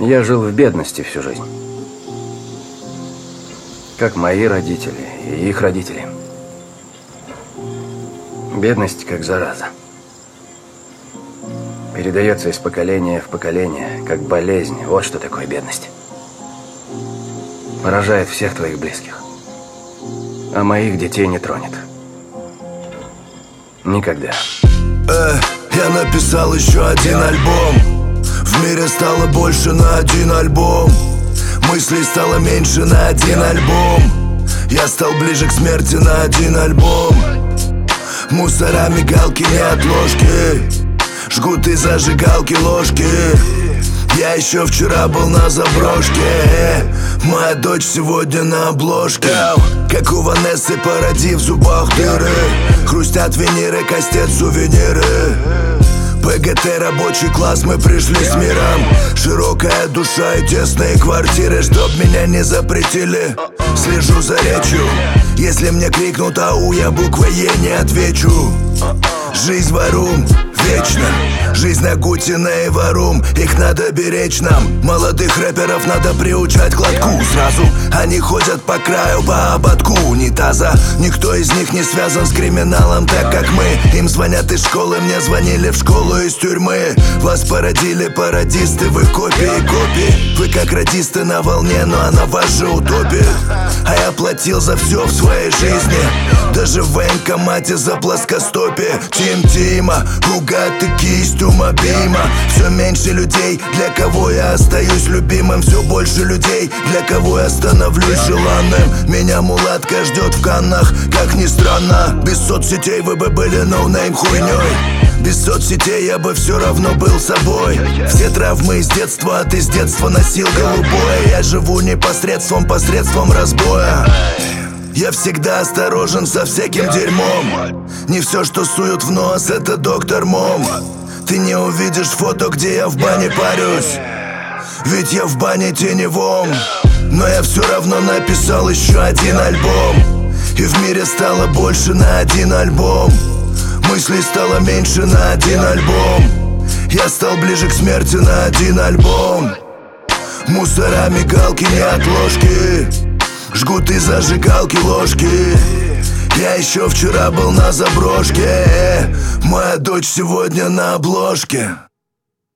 Я жил в бедности всю жизнь. Как мои родители и их родители. Бедность как зараза. Передается из поколения в поколение, как болезнь. Вот что такое бедность. Поражает всех твоих близких. А моих детей не тронет. Никогда. Я написал еще один альбом. В мире стало больше на один альбом. Мыслей стало меньше на один альбом. Я стал ближе к смерти на один альбом. Мусора, мигалки, не отложки. Жгут из зажигалки ложки. Я еще вчера был на заброшке. Моя дочь сегодня на обложке. Как у Ванессы Паради в зубах дыры. Хрустят виниры, костят сувениры. ПГТ, рабочий класс, мы пришли с миром. Широкая душа и тесные квартиры. Чтоб меня не запретили, слежу за речью. Если мне крикнут ау, я буквой Е не отвечу. Жизнь варум, вечно. Жизнь Агутина и Варум. Их надо беречь нам. Молодых рэперов надо приучать к лотку сразу. Они ходят по краю, по ободку унитаза. Никто из них не связан с криминалом, так как мы. Им звонят из школы, мне звонили в школу из тюрьмы. Вас породили пародисты, вы копии. Вы как радисты на волне, но она ваша утопия. А я платил за все в своей жизни. Даже в военкомате за плоскостопие. Тима, Бугатти, кисть Ума Бима. Все меньше людей, для кого я остаюсь любимым. Все больше людей, для кого я становлюсь желанным. Меня мулатка ждет в Каннах, как ни странно. Без соцсетей вы бы были ноунейм хуйней. Без соцсетей я бы все равно был собой. Все травмы из детства, а ты с детства носил голубое. Я живу непосредством, посредством разбоя. Я всегда осторожен со всяким дерьмом. Не все, что суют в нос, это доктор Мом. Ты не увидишь фото, где я в бане парюсь. Ведь я в бане теневом. Но я все равно написал еще один альбом. И в мире стало больше на один альбом. Мыслей стало меньше на один альбом. Я стал ближе к смерти на один альбом. Мусора, мигалки, не отложки. Жгут из зажигалки ложки. Я еще вчера был на заброшке. Моя дочь сегодня на обложке.